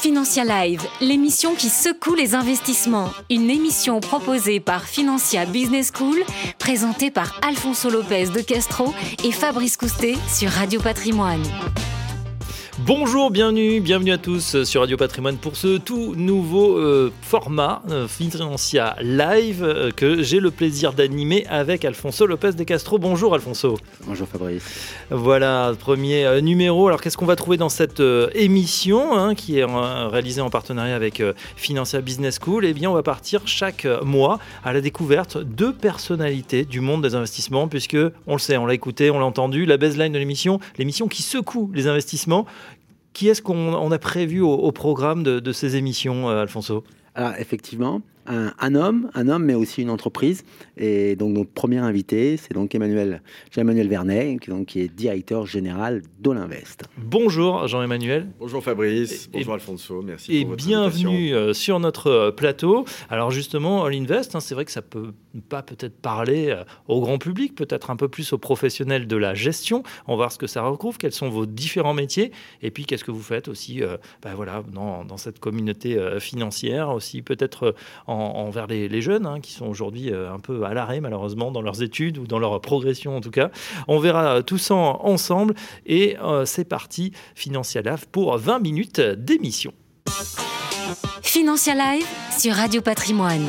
Financia Live, l'émission qui secoue les investissements. Une émission proposée par Financia Business School, présentée par Alfonso Lopez de Castro et Fabrice Coustet sur Radio Patrimoine. Bonjour, bienvenue à tous sur Radio Patrimoine pour ce tout nouveau format Financia Live que j'ai le plaisir d'animer avec Alfonso Lopez de Castro. Bonjour Alfonso. Bonjour Fabrice. Voilà, premier numéro. Alors qu'est-ce qu'on va trouver dans cette émission qui est réalisée en partenariat avec Financia Business School? Eh bien, on va partir chaque mois à la découverte de personnalités du monde des investissements, puisque on le sait, on l'a écouté, on l'a entendu, la baseline de l'émission qui secoue les investissements. Qui est-ce qu'on a prévu au programme de ces émissions, Alfonso ? Alors effectivement, un homme, mais aussi une entreprise. Et donc notre premier invité, c'est donc Jean-Emmanuel Vernet, qui est directeur général d'All-Invest. Bonjour Jean-Emmanuel. Bonjour Fabrice, bonjour Alfonso, merci pour votre bienvenue invitation. Sur notre plateau. Alors justement, All-Invest, c'est vrai que ça peut pas peut-être parler au grand public, peut-être un peu plus aux professionnels de la gestion. On va voir ce que ça recouvre, quels sont vos différents métiers, et puis qu'est-ce que vous faites aussi dans cette communauté financière, aussi peut-être envers les jeunes qui sont aujourd'hui un peu à l'arrêt malheureusement dans leurs études ou dans leur progression en tout cas. On verra tout ça ensemble et c'est parti, Financia Live pour 20 minutes d'émission. Financia Live sur Radio Patrimoine.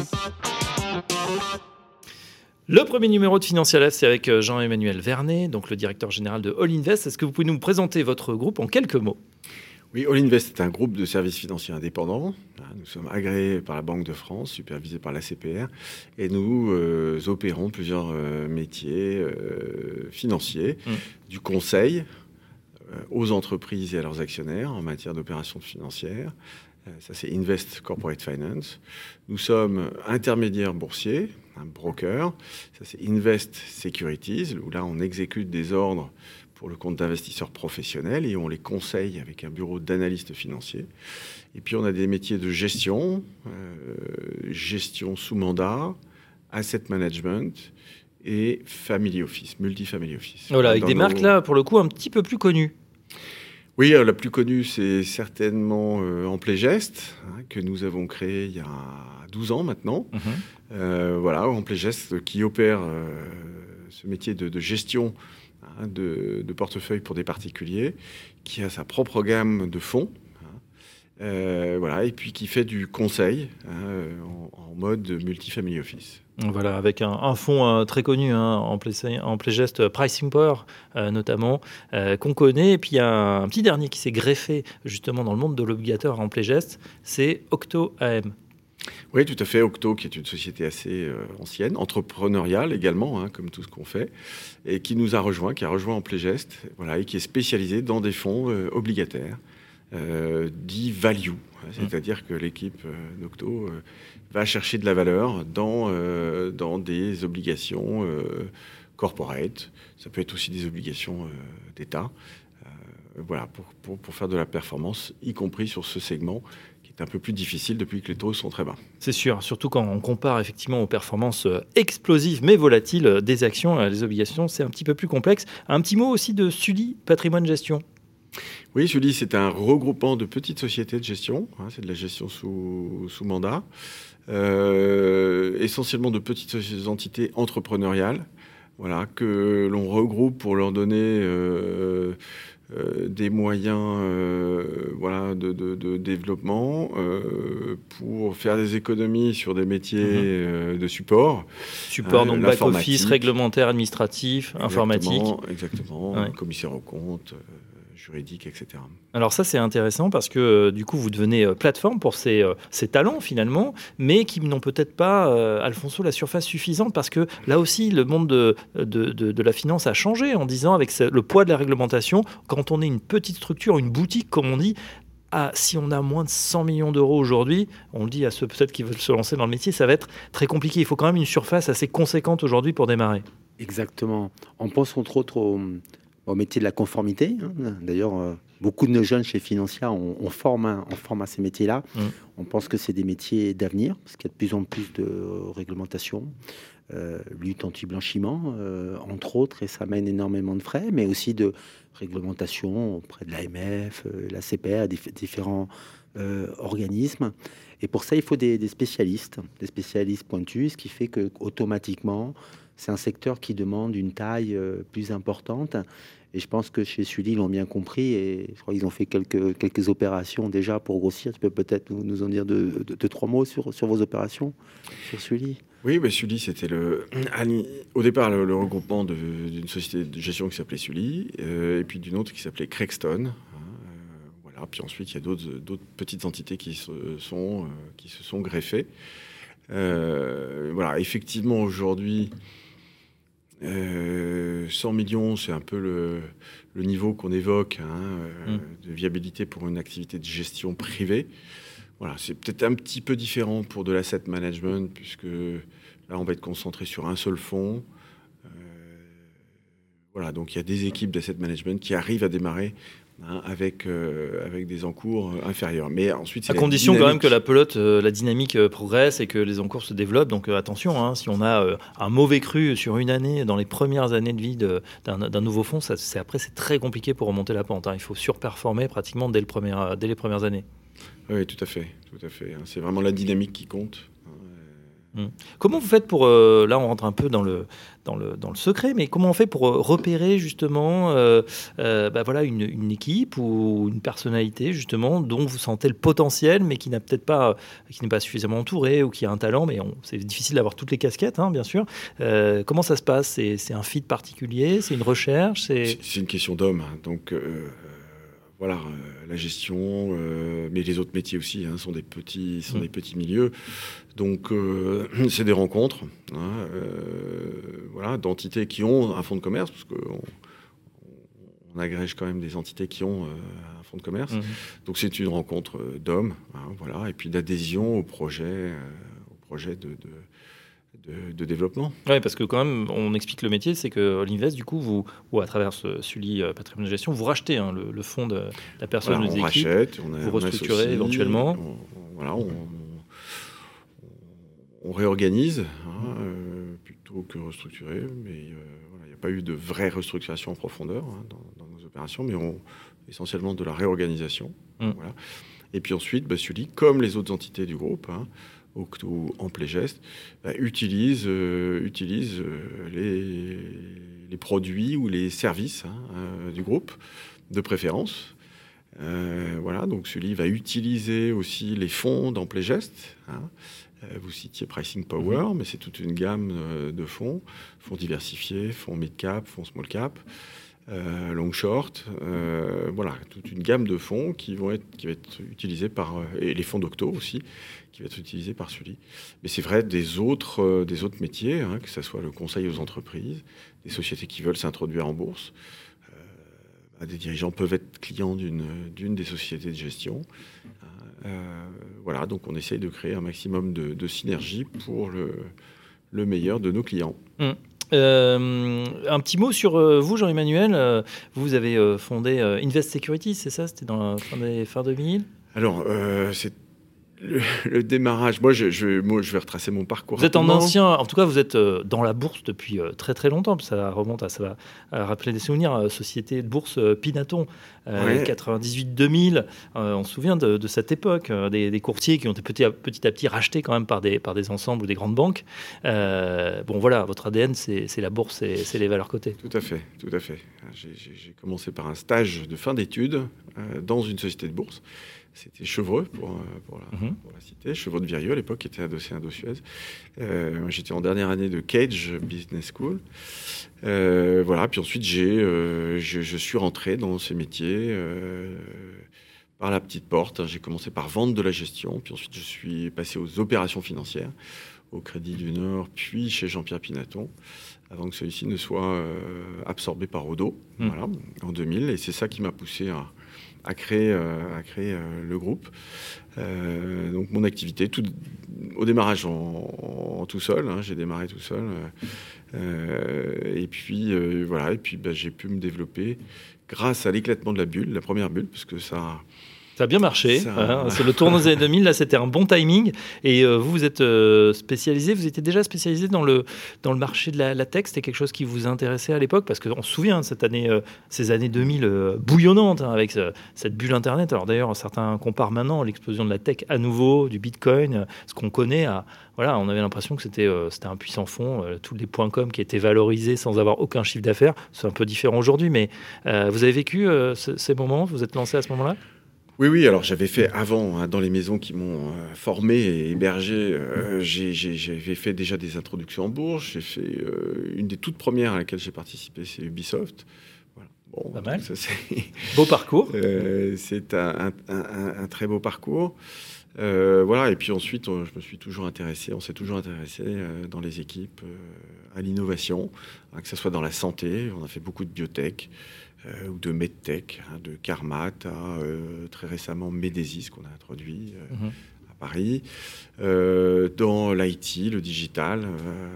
Le premier numéro de Financia Live, c'est avec Jean-Emmanuel Vernet, donc le directeur général de All-Invest. Est-ce que vous pouvez nous présenter votre groupe en quelques mots ? Oui, All-Invest est un groupe de services financiers indépendants. Nous sommes agréés par la Banque de France, supervisés par l'ACPR, et nous opérons plusieurs métiers financiers, du conseil aux entreprises et à leurs actionnaires en matière d'opérations financières. Ça, c'est Invest Corporate Finance. Nous sommes intermédiaires boursiers, un broker. Ça, c'est Invest Securities, où là, on exécute des ordres pour le compte d'investisseurs professionnels et on les conseille avec un bureau d'analystes financiers. Et puis, on a des métiers de gestion, gestion sous mandat, asset management et family office, multifamily office. Voilà, avec des marques là, pour le coup, un petit peu plus connues. Oui, la plus connue, c'est certainement Amplegest, que nous avons créé il y a 12 ans maintenant. Amplegest qui opère ce métier de gestion de portefeuille pour des particuliers, qui a sa propre gamme de fonds, et puis qui fait du conseil en mode multifamily office. Voilà, avec un fonds très connu, Amplegest Pricing Power notamment, qu'on connaît. Et puis il y a un petit dernier qui s'est greffé justement dans le monde de l'obligatoire Amplegest, c'est Octo AM. Oui, tout à fait. Octo, qui est une société assez ancienne, entrepreneuriale également, comme tout ce qu'on fait, et qui a rejoint Amplegest, et qui est spécialisé dans des fonds obligataires, dits value. C'est-à-dire que l'équipe d'Octo va chercher de la valeur dans des obligations corporate. Ça peut être aussi des obligations d'État. Pour faire de la performance, y compris sur ce segment qui est un peu plus difficile depuis que les taux sont très bas. C'est sûr, surtout quand on compare effectivement aux performances explosives mais volatiles des actions, les obligations, c'est un petit peu plus complexe. Un petit mot aussi de Sully Patrimoine Gestion. Oui, Sully, c'est un regroupement de petites sociétés de gestion. C'est de la gestion sous mandat. Essentiellement de petites entités entrepreneuriales, que l'on regroupe pour leur donner des moyens de développement, pour faire des économies sur des métiers de support. Support, donc back-office, réglementaire, administratif, informatique. Exactement, commissaire aux comptes, juridique, etc. Alors ça, c'est intéressant parce que du coup, vous devenez plateforme pour ces talents finalement, mais qui n'ont peut-être pas, Alfonso, la surface suffisante parce que là aussi, le monde de la finance a changé en disant avec le poids de la réglementation, quand on est une petite structure, une boutique, comme on dit, si on a moins de 100 millions d'euros aujourd'hui, on le dit à ceux peut-être qui veulent se lancer dans le métier, ça va être très compliqué. Il faut quand même une surface assez conséquente aujourd'hui pour démarrer. Exactement. On pense entre autres au métier de la conformité. D'ailleurs, beaucoup de nos jeunes chez Financia, on forme à ces métiers-là. On pense que c'est des métiers d'avenir, parce qu'il y a de plus en plus de réglementation. lutte anti-blanchiment, entre autres, et ça mène énormément de frais, mais aussi de réglementation auprès de l'AMF, la CPR, différents organismes. Et pour ça, il faut des spécialistes pointus, ce qui fait que automatiquement, c'est un secteur qui demande une taille plus importante. Et je pense que chez Sully, ils l'ont bien compris, et je crois qu'ils ont fait quelques opérations déjà pour grossir. Tu peux peut-être nous en dire deux, trois mots sur vos opérations sur Sully. Oui, Sully, c'était au départ le regroupement d'une société de gestion qui s'appelait Sully, et puis d'une autre qui s'appelait Crexton. Voilà. Puis ensuite, il y a d'autres petites entités qui se sont greffées. Voilà, effectivement, aujourd'hui, 100 millions, c'est un peu le niveau qu'on évoque de viabilité pour une activité de gestion privée. Voilà, c'est peut-être un petit peu différent pour de l'asset management, puisque là, on va être concentré sur un seul fonds. Voilà, donc il y a des équipes d'asset management qui arrivent à démarrer avec des encours inférieurs. Mais ensuite, à condition quand même que la pelote, la dynamique progresse et que les encours se développent. Donc attention, si on a un mauvais cru sur une année, dans les premières années de vie d'un nouveau fonds, après c'est très compliqué pour remonter la pente. Il faut surperformer pratiquement dès les premières années. Oui, tout à fait. C'est vraiment la dynamique qui compte. Comment vous faites pour, là on rentre un peu dans le secret, mais comment on fait pour repérer justement voilà, une équipe ou une personnalité justement dont vous sentez le potentiel, mais qui n'est pas suffisamment entouré ou qui a un talent, mais c'est difficile d'avoir toutes les casquettes, bien sûr. Comment ça se passe ? C'est un fit particulier ? C'est une recherche ? C'est une question d'homme, donc... Voilà, la gestion, mais les autres métiers aussi sont des petits milieux. Donc, c'est des rencontres voilà, d'entités qui ont un fonds de commerce, parce qu'on agrège quand même des entités qui ont un fonds de commerce. Donc, c'est une rencontre d'hommes, voilà, et puis d'adhésion au projet de développement. Oui, parce que quand même, on explique le métier, c'est que l'Invest, du coup, vous à travers ce Sully Patrimoine de Gestion, vous rachetez le fonds de la personne, voilà, des on équipes, rachète, vous restructurez éventuellement. On réorganise plutôt que restructurer, mais il n'y a pas eu de vraie restructuration en profondeur dans nos opérations, mais essentiellement de la réorganisation. Voilà. Et puis ensuite, Sully, comme les autres entités du groupe, Octo, Amplegest, utilise les produits ou les services du groupe de préférence. Voilà, donc Sully va utiliser aussi les fonds d'Amplegest. Vous citiez Pricing Power, mais c'est toute une gamme de fonds diversifiés, fonds mid-cap, fonds small-cap, long-short, voilà, toute une gamme de fonds qui va être utilisés et les fonds d'Octo aussi, qui va être utilisé par Sully. Mais c'est vrai des autres métiers, que ce soit le conseil aux entreprises, des sociétés qui veulent s'introduire en bourse. Des dirigeants peuvent être clients d'une des sociétés de gestion. Voilà, donc on essaye de créer un maximum de synergie pour le meilleur de nos clients. Un petit mot sur vous, Jean-Emmanuel. Vous avez fondé Invest Securities, c'est ça ? C'était dans la fin 2000 ? Alors, c'est le démarrage. Moi, je vais retracer mon parcours. Vous êtes en tout cas, vous êtes dans la bourse depuis très très longtemps. Ça va rappeler des souvenirs. Société de bourse Pinaton, 98-2000. On se souvient de cette époque, des courtiers qui ont été petit à petit rachetés quand même par des ensembles ou des grandes banques. Bon, voilà, votre ADN, c'est la bourse, c'est les valeurs cotées. Tout à fait. J'ai commencé par un stage de fin d'études dans une société de bourse. C'était Chevreux, pour la citer. Chevreux de Virieu, à l'époque, qui était adossé à Indosuez. J'étais en dernière année de Cage Business School. Voilà. Puis ensuite, je suis rentré dans ces métiers par la petite porte. J'ai commencé par vendre de la gestion. Puis ensuite, je suis passé aux opérations financières, au Crédit du Nord, puis chez Jean-Pierre Pinaton, avant que celui-ci ne soit absorbé par Odo, voilà, en 2000. Et c'est ça qui m'a poussé à créer le groupe. Donc mon activité, au démarrage en tout seul, j'ai démarré tout seul. Et puis voilà, et puis j'ai pu me développer grâce à l'éclatement de la première bulle, parce que ça Ça a bien marché. C'est le tournoi des années 2000. Là, c'était un bon timing. Et vous êtes spécialisé. Vous étiez déjà spécialisé dans le marché de la tech. C'était quelque chose qui vous intéressait à l'époque, parce qu'on se souvient de ces années 2000 bouillonnantes, avec cette bulle Internet. Alors d'ailleurs, certains comparent maintenant l'explosion de la tech à nouveau, du Bitcoin, ce qu'on connaît. Voilà, on avait l'impression que c'était un puissant fond. Tous les .com qui étaient valorisés sans avoir aucun chiffre d'affaires. C'est un peu différent aujourd'hui, mais vous avez vécu ces moments. Vous êtes lancé à ce moment-là? Oui, alors j'avais fait avant, dans les maisons qui m'ont formé et hébergé, j'avais fait déjà des introductions en bourse. J'ai fait une des toutes premières à laquelle j'ai participé, c'est Ubisoft. Voilà. Bon, pas mal. Ça, c'est beau parcours. C'est un très beau parcours. Voilà, et puis ensuite, on s'est toujours intéressé dans les équipes à l'innovation, que ce soit dans la santé. On a fait beaucoup de biotech. Ou de MedTech, de Carmat à très récemment Médésis qu'on a introduit à Paris, dans l'IT, le digital,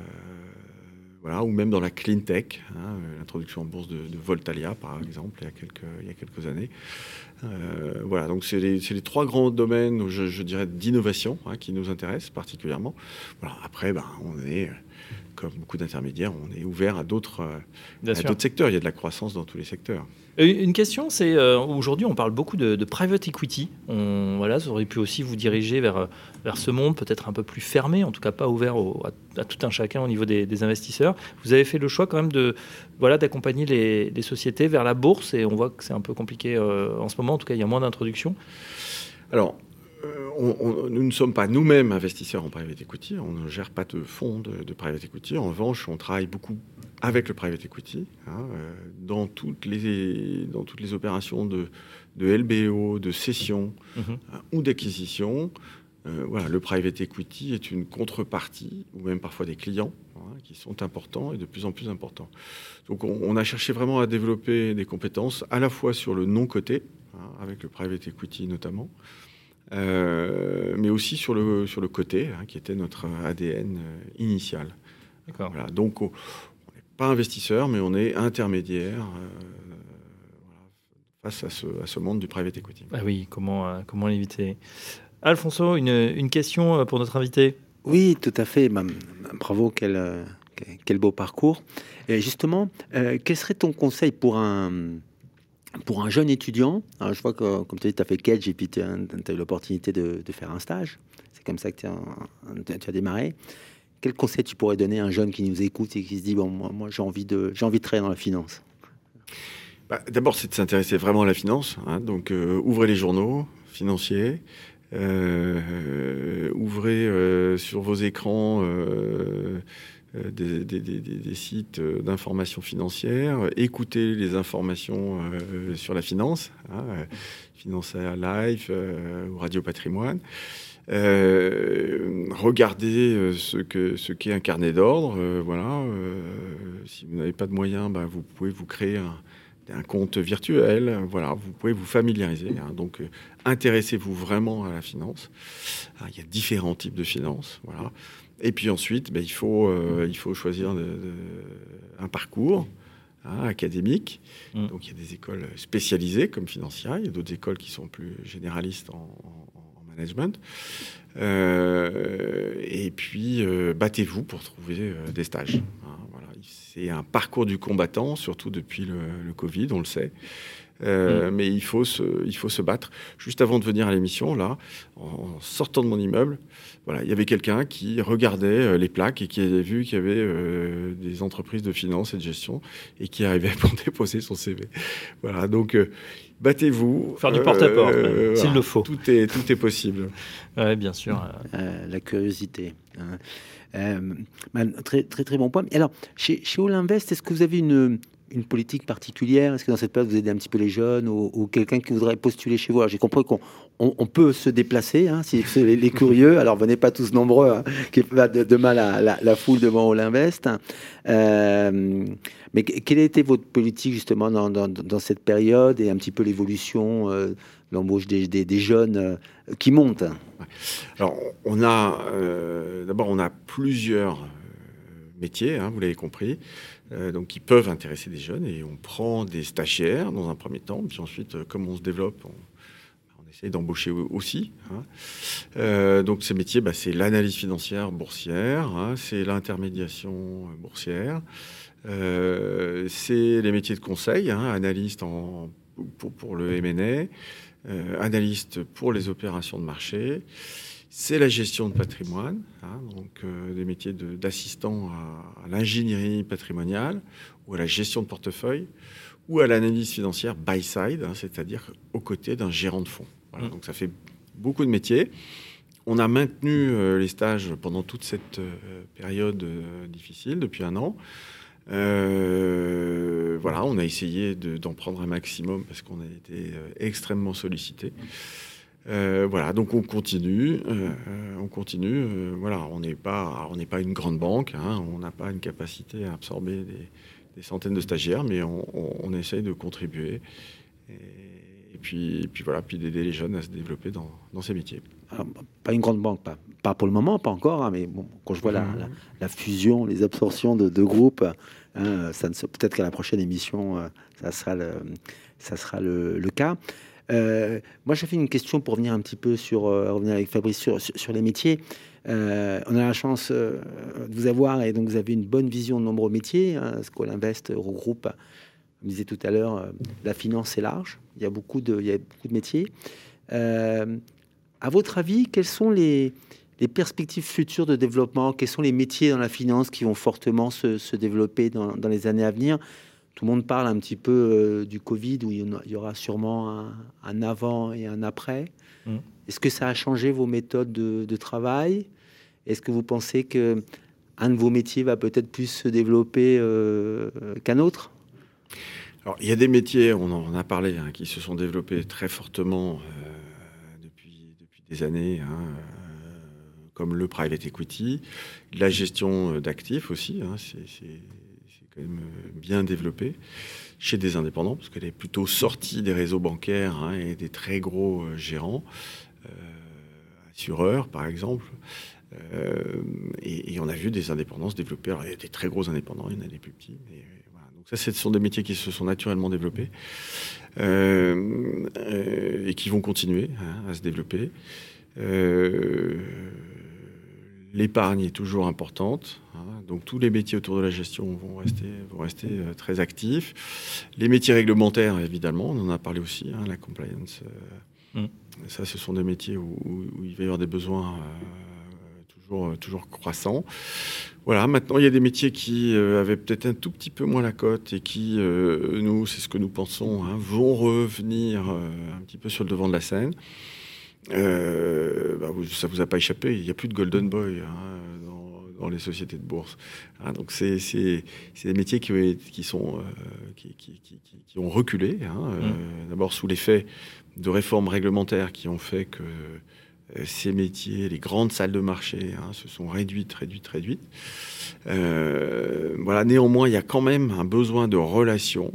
voilà, ou même dans la clean tech, l'introduction en bourse de Voltalia par exemple il y a quelques années. Voilà, donc c'est les trois grands domaines, je dirais, d'innovation qui nous intéressent particulièrement. Voilà, après, on est comme beaucoup d'intermédiaires, on est ouvert à d'autres secteurs. Il y a de la croissance dans tous les secteurs. Une question, c'est aujourd'hui, on parle beaucoup de private equity. Ça aurait pu aussi vous diriger vers ce monde peut-être un peu plus fermé, en tout cas pas ouvert à tout un chacun au niveau des investisseurs. Vous avez fait le choix quand même d'accompagner les sociétés vers la bourse, et on voit que c'est un peu compliqué en ce moment. En tout cas, il y a moins d'introductions. Alors, nous ne sommes pas nous-mêmes investisseurs en private equity, on ne gère pas de fonds de private equity. En revanche, on travaille beaucoup avec le private equity dans toutes les opérations de LBO, de cession ou d'acquisition. Voilà, le private equity est une contrepartie, ou même parfois des clients qui sont importants et de plus en plus importants. Donc on a cherché vraiment à développer des compétences à la fois sur le non-coté, avec le private equity notamment, mais aussi sur le côté, qui était notre ADN initial. D'accord. Voilà, donc on n'est pas investisseur, mais on est intermédiaire face à ce monde du private equity. Ah oui, comment l'éviter? Alfonso, une question pour notre invité. Oui, tout à fait. Bravo, quel beau parcours. Et justement, quel serait ton conseil pour un jeune étudiant? Alors, je vois que, comme tu as dit, tu as fait Kedge et puis tu as eu l'opportunité de faire un stage. C'est comme ça que tu as démarré. Quel conseil tu pourrais donner à un jeune qui nous écoute et qui se dit, bon, moi j'ai envie de travailler dans la finance? D'abord, c'est de s'intéresser vraiment à la finance. Donc, ouvrez les journaux financiers. Ouvrez sur vos écrans des sites d'information financière, écoutez les informations sur la finance, Finance Live ou Radio Patrimoine. Regardez ce qu'est un carnet d'ordre. Si vous n'avez pas de moyens, vous pouvez vous créer un compte virtuel. Voilà, vous pouvez vous familiariser. Donc, intéressez-vous vraiment à la finance. Il y a différents types de finances. Voilà. Et puis ensuite, il faut choisir un parcours académique. Donc, il y a des écoles spécialisées comme Financia. Il y a d'autres écoles qui sont plus généralistes en management. Et puis, battez-vous pour trouver des stages. Voilà. C'est un parcours du combattant, surtout depuis le Covid, on le sait. Mais il faut se battre. Juste avant de venir à l'émission, là, en sortant de mon immeuble, voilà, il y avait quelqu'un qui regardait les plaques et qui avait vu qu'il y avait des entreprises de finance et de gestion et qui arrivait pour déposer son CV. Voilà, donc battez-vous. Faire du porte-à-porte, s'il le faut. Tout est possible. Oui, bien sûr. La curiosité. Très, très, très bon point. Alors, chez All Invest, est-ce que vous avez une politique particulière? Est-ce que dans cette période, vous aidez un petit peu les jeunes ou quelqu'un qui voudrait postuler chez vous? Alors, j'ai compris qu'on peut se déplacer, si les curieux. Alors, venez pas tous nombreux, qu'il n'y ait pas de mal à la foule devant All Invest. Mais quelle a été votre politique, justement, dans cette période et un petit peu l'évolution l'embauche des jeunes qui montent? Alors, on a plusieurs métiers, vous l'avez compris, donc qui peuvent intéresser des jeunes, et on prend des stagiaires dans un premier temps, puis ensuite, comme on se développe, on essaie d'embaucher aussi. Donc ces métiers, c'est l'analyse financière boursière, c'est l'intermédiation boursière, c'est les métiers de conseil, analyste pour le M&A, analyste pour les opérations de marché. C'est la gestion de patrimoine, donc des métiers d'assistant à l'ingénierie patrimoniale ou à la gestion de portefeuille ou à l'analyse financière buy-side, c'est-à-dire aux côtés d'un gérant de fonds. Voilà, donc ça fait beaucoup de métiers. On a maintenu les stages pendant toute cette période difficile, depuis 1 an. Voilà, on a essayé d'en prendre un maximum parce qu'on a été extrêmement sollicités. Voilà, donc on continue. Voilà, on n'est pas une grande banque, on n'a pas une capacité à absorber des centaines de stagiaires, mais on essaye de contribuer et puis voilà, puis d'aider les jeunes à se développer dans ces métiers. Alors, pas une grande banque, pas pour le moment, pas encore, mais bon, quand je vois la fusion, les absorptions de groupes, peut-être qu'à la prochaine émission, ça sera le cas. Moi, j'avais une question pour revenir un petit peu revenir avec Fabrice sur les métiers. On a la chance de vous avoir, et donc vous avez une bonne vision de nombreux métiers. Skoll Invest regroupe, comme je disais tout à l'heure, la finance est large. Il y a beaucoup de métiers. À votre avis, quelles sont les perspectives futures de développement? Quels sont les métiers dans la finance qui vont fortement se développer dans les années à venir? Tout le monde parle un petit peu du Covid, où il y aura sûrement un avant et un après. Est-ce que ça a changé vos méthodes de travail? Est-ce que vous pensez qu'un de vos métiers va peut-être plus se développer qu'un autre? Alors, il y a des métiers, on en a parlé, qui se sont développés très fortement depuis des années, comme le private equity, la gestion d'actifs aussi, c'est quand même bien développé chez des indépendants, parce qu'elle est plutôt sortie des réseaux bancaires et des très gros gérants, assureurs par exemple. Et on a vu des indépendants se développer. Alors, il y a des très gros indépendants, il y en a des plus petits. Voilà. Donc ça, ce sont des métiers qui se sont naturellement développés et qui vont continuer à se développer. L'épargne est toujours importante, donc tous les métiers autour de la gestion vont rester très actifs. Les métiers réglementaires, évidemment, on en a parlé aussi, la compliance. Ça, ce sont des métiers où il va y avoir des besoins toujours croissants. Voilà, maintenant, il y a des métiers qui avaient peut-être un tout petit peu moins la cote et qui, nous, c'est ce que nous pensons, vont revenir un petit peu sur le devant de la scène. Ça vous a pas échappé, il n'y a plus de golden boy dans les sociétés de bourse. Donc c'est des métiers qui ont reculé. D'abord sous l'effet de réformes réglementaires qui ont fait que ces métiers, les grandes salles de marché, se sont réduites. Voilà. Néanmoins, il y a quand même un besoin de relations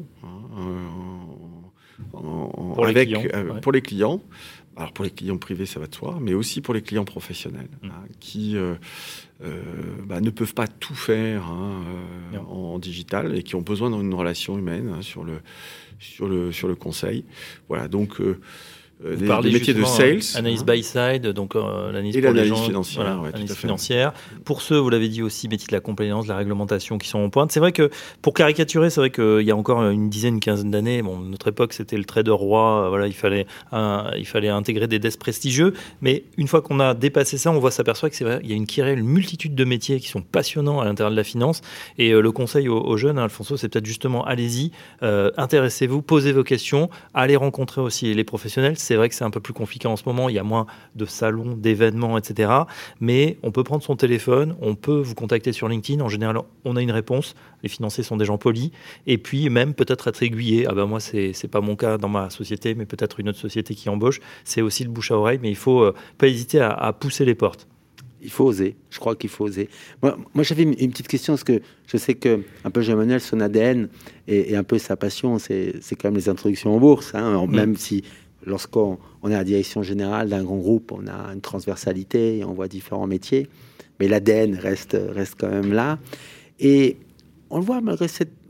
pour les clients. Alors pour les clients privés, ça va de soi, mais aussi pour les clients professionnels qui ne peuvent pas tout faire en digital et qui ont besoin d'une relation humaine sur le conseil. Voilà, donc vous parlez des métiers de sales, analyse buy side, donc l'analyse et pour l'analyse les gens, financière, analyse financière. Pour ceux, vous l'avez dit aussi, métiers de la compliance, de la réglementation qui sont en pointe. C'est vrai que pour caricaturer, c'est vrai qu'il y a encore une quinzaine d'années, notre époque c'était le trader roi. Voilà, il fallait intégrer des desks prestigieux. Mais une fois qu'on a dépassé ça, on s'aperçoit que c'est vrai, il y a une multitude de métiers qui sont passionnants à l'intérieur de la finance. Et le conseil aux jeunes, Alfonso, c'est peut-être justement allez-y, intéressez-vous, posez vos questions, allez rencontrer aussi les professionnels. C'est vrai que c'est un peu plus compliqué en ce moment, il y a moins de salons, d'événements, etc. Mais on peut prendre son téléphone, on peut vous contacter sur LinkedIn. En général, on a une réponse. Les financiers sont des gens polis. Et puis même peut-être être aiguillé. Moi, c'est pas mon cas dans ma société, mais peut-être une autre société qui embauche. C'est aussi le bouche à oreille, mais il faut pas hésiter à pousser les portes. Il faut oser. Je crois qu'il faut oser. Moi j'avais une petite question, parce que je sais que un peu Jean-Emmanuel, son ADN et un peu sa passion, c'est quand même les introductions en bourse. Même si lorsqu'on est à la direction générale d'un grand groupe, on a une transversalité et on voit différents métiers, mais l'ADN reste quand même là. Et on le voit, malgré cette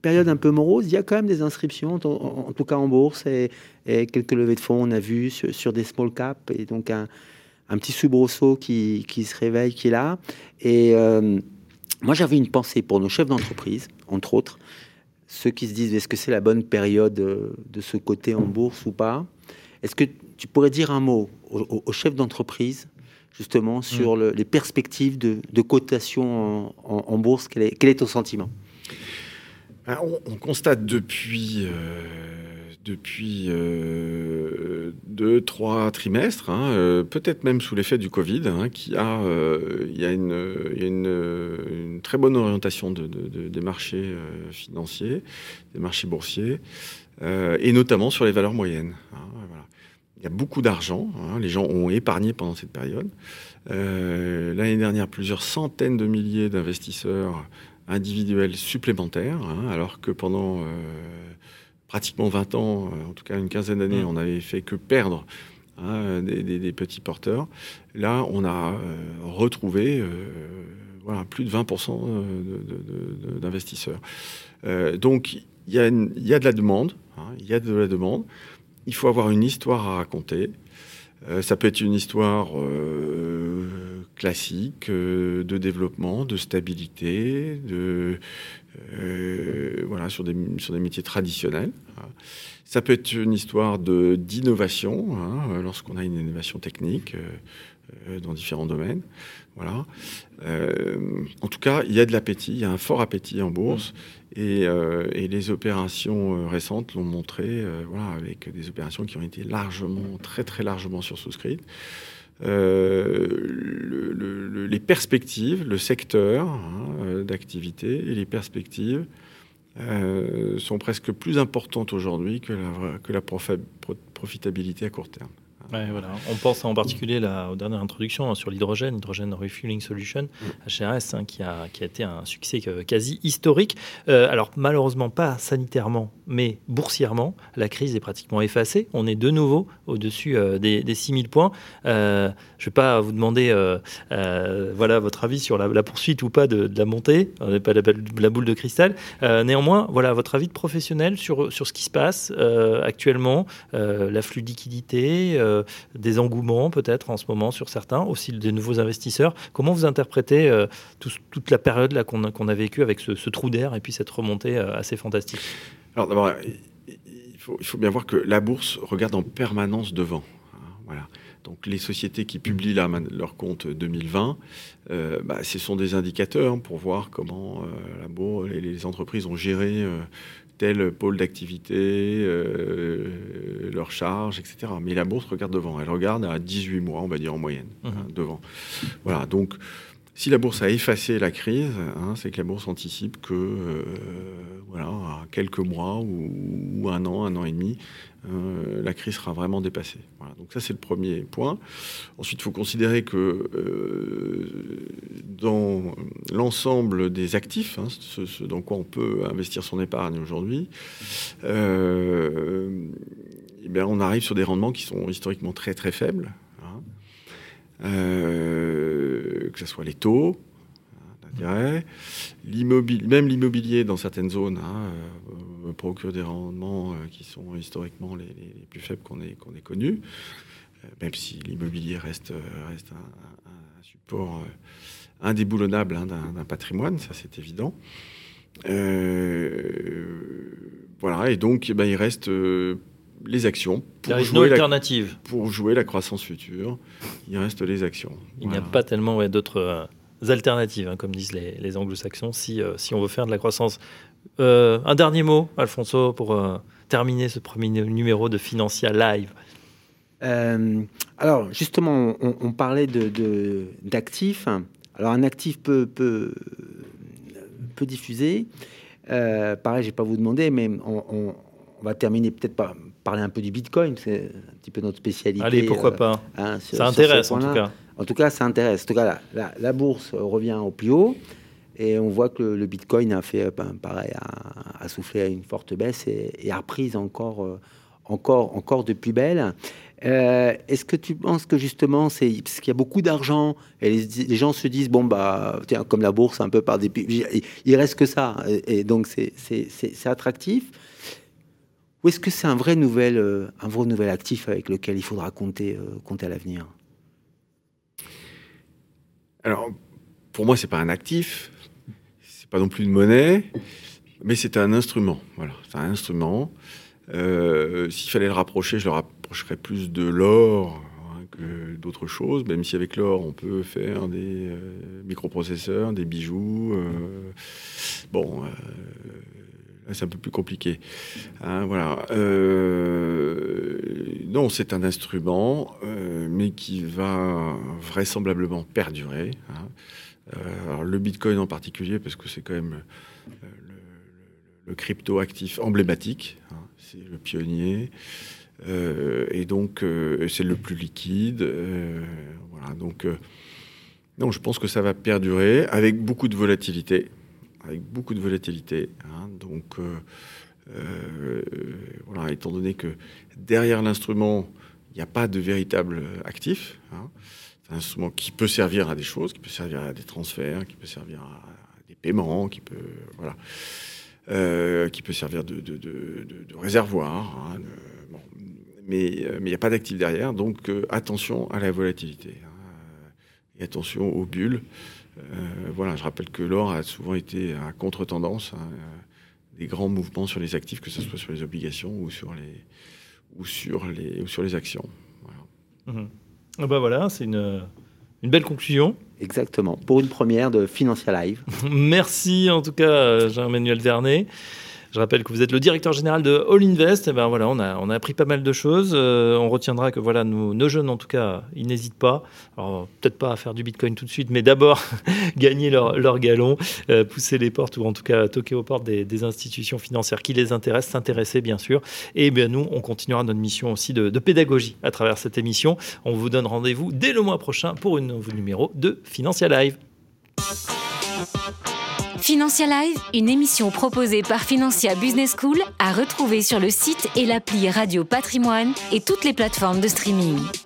période un peu morose, il y a quand même des inscriptions, en tout cas en bourse, et quelques levées de fonds, on a vu sur des small caps, et donc un petit soubresaut qui se réveille, qui est là. Et moi, j'avais une pensée pour nos chefs d'entreprise, entre autres, ceux qui se disent, est-ce que c'est la bonne période de se coter en bourse ou pas? Est-ce que tu pourrais dire un mot aux chefs d'entreprise, justement, sur les perspectives de cotation en bourse? Quel est ton sentiment? On constate depuis 2-3 trimestres, peut-être même sous l'effet du Covid, qu'il y a une très bonne orientation des marchés financiers, des marchés boursiers, et notamment sur les valeurs moyennes. Voilà. Il y a beaucoup d'argent, les gens ont épargné pendant cette période. L'année dernière, plusieurs centaines de milliers d'investisseurs individuels supplémentaires, alors que pendant pratiquement 20 ans, en tout cas une quinzaine d'années, on n'avait fait que perdre des petits porteurs. Là, on a retrouvé plus de 20% d'investisseurs. Donc, il y a de la demande. Il y a de la demande. Il faut avoir une histoire à raconter. Ça peut être une histoire classique de développement, de stabilité, sur des métiers traditionnels. Ça peut être une histoire d'innovation, lorsqu'on a une innovation technique dans différents domaines. Voilà. En tout cas, il y a de l'appétit, il y a un fort appétit en bourse. Et les opérations récentes l'ont montré, avec des opérations qui ont été très très largement sursouscrites. Les perspectives, le secteur d'activité et les perspectives sont presque plus importantes aujourd'hui que la profitabilité à court terme. Ouais, voilà. On pense en particulier aux dernières introductions sur l'hydrogène Refueling Solution, HRS, qui a été un succès quasi historique. Alors malheureusement pas sanitairement, mais boursièrement, la crise est pratiquement effacée. On est de nouveau au-dessus des 6000 points. Je ne vais pas vous demander votre avis sur la poursuite ou pas de la montée. On n'est pas la boule de cristal. Néanmoins, votre avis de professionnel sur ce qui se passe actuellement, l'afflux de liquidités, des engouements peut-être en ce moment sur certains, aussi des nouveaux investisseurs. Comment vous interprétez toute la période là qu'on a vécue avec ce trou d'air et puis cette remontée assez fantastique? Alors d'abord, il faut bien voir que la bourse regarde en permanence devant. Voilà. Donc les sociétés qui publient leur compte 2020, ce sont des indicateurs pour voir comment la bourse, les entreprises ont géré tel pôle d'activité, leurs charges, etc. Mais la bourse regarde devant. Elle regarde à 18 mois, on va dire en moyenne, devant. Voilà, donc si la bourse a effacé la crise, c'est que la bourse anticipe que, à quelques mois ou un an et demi, la crise sera vraiment dépassée. Voilà, donc ça, c'est le premier point. Ensuite, il faut considérer que dans l'ensemble des actifs, ce dans quoi on peut investir son épargne aujourd'hui, on arrive sur des rendements qui sont historiquement très très faibles. Que ce soit les taux d'intérêt, même l'immobilier dans certaines zones procure des rendements qui sont historiquement les plus faibles qu'on ait connus, même si l'immobilier reste un support indéboulonnable d'un patrimoine, ça c'est évident. Et donc il reste les actions. Pour jouer la croissance future, il reste les actions. Il n'y a pas tellement d'autres alternatives, comme disent les anglo-saxons, si on veut faire de la croissance. Un dernier mot, Alfonso, pour terminer ce premier numéro de Financia Live. Alors, justement, on parlait d'actifs. Alors, un actif peut diffuser. Pareil, je ne vais pas vous demander, mais on va terminer peut-être par parler un peu du Bitcoin, c'est un petit peu notre spécialité. Allez, pourquoi pas. Ça intéresse en tout cas. En tout cas, ça intéresse. En tout cas, la bourse revient au plus haut et on voit que le Bitcoin a fait pareil, a soufflé à une forte baisse et a repris encore de plus belle. Est-ce que tu penses que justement, c'est parce qu'il y a beaucoup d'argent et les gens se disent bon bah tiens, comme la bourse un peu par des, il reste que ça et donc c'est attractif. Ou est-ce que c'est un vrai nouvel actif avec lequel il faudra compter à l'avenir? Alors pour moi c'est pas un actif, c'est pas non plus une monnaie, mais c'est un instrument. Voilà, c'est un instrument. S'il fallait le rapprocher, je le rapprocherais plus de l'or que d'autres choses, même si avec l'or, on peut faire des microprocesseurs, des bijoux. Là, c'est un peu plus compliqué. Voilà. Non, c'est un instrument, mais qui va vraisemblablement perdurer. Alors, le Bitcoin en particulier, parce que c'est quand même le crypto-actif emblématique. C'est le pionnier. Et donc, c'est le plus liquide. Voilà. Donc, non, je pense que ça va perdurer avec beaucoup de volatilité. Donc, voilà, étant donné que derrière l'instrument, il n'y a pas de véritable actif. C'est un instrument qui peut servir à des choses, qui peut servir à des transferts, qui peut servir à des paiements, qui peut servir de réservoir. Mais il n'y a pas d'actif derrière, donc attention à la volatilité et attention aux bulles. Voilà, je rappelle que l'or a souvent été à contre-tendance, des grands mouvements sur les actifs, que ce soit sur les obligations ou sur les actions. Voilà. Voilà, c'est une belle conclusion. Exactement, pour une première de Financia Live. Merci en tout cas, Jean-Emmanuel Vernet. Je rappelle que vous êtes le directeur général de All Invest. Et ben voilà, on a appris pas mal de choses. On retiendra que voilà, nos jeunes, en tout cas, ils n'hésitent pas. Alors, peut-être pas à faire du Bitcoin tout de suite, mais d'abord, gagner leur galon, pousser les portes ou en tout cas toquer aux portes des institutions financières qui les intéressent, s'intéresser bien sûr. Et bien nous, on continuera notre mission aussi de pédagogie à travers cette émission. On vous donne rendez-vous dès le mois prochain pour un nouveau numéro de Financia Live. Financia Live, une émission proposée par Financia Business School à retrouver sur le site et l'appli Radio Patrimoine et toutes les plateformes de streaming.